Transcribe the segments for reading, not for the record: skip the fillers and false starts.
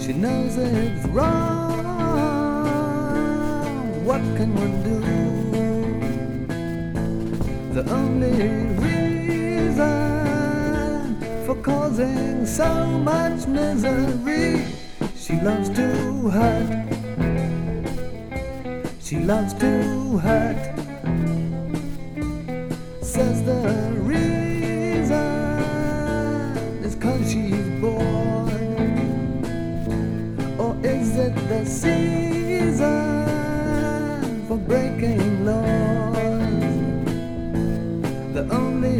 She knows it's wrong. What can one do? The only reason for causing so much misery, she loves to hurt. She loves to hurt. Says the reason is 'cause she's bored. Or is it the season for breaking laws? The only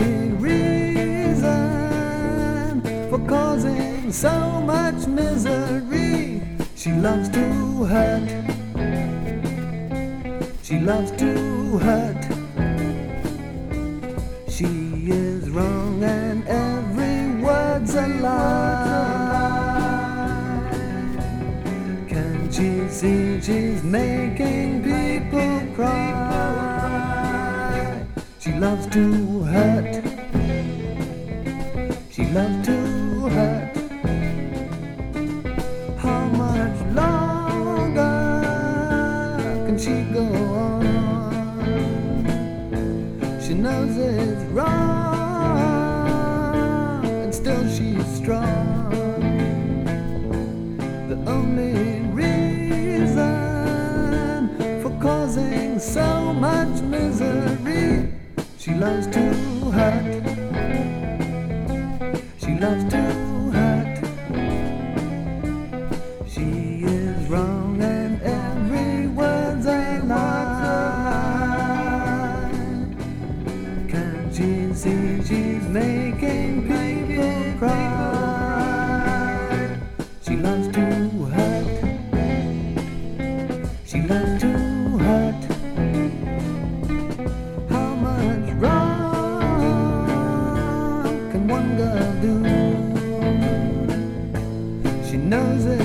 reason for causing so much misery, she loves to hurt. She loves to hurt. She is wrong and every word's a lie. Can't she see she's making people cry? She loves to hurt. She loves to hurt. How much longer can she go on? She knows it's wrong, and still she's strong. The only reason for causing so much misery, she loves to hurt. She loves to hurt. She is wrong and every word's a lie. Can't she see she's making people cry? She loves to hurt. She loves to hurt. How much wrong can one girl do? She knows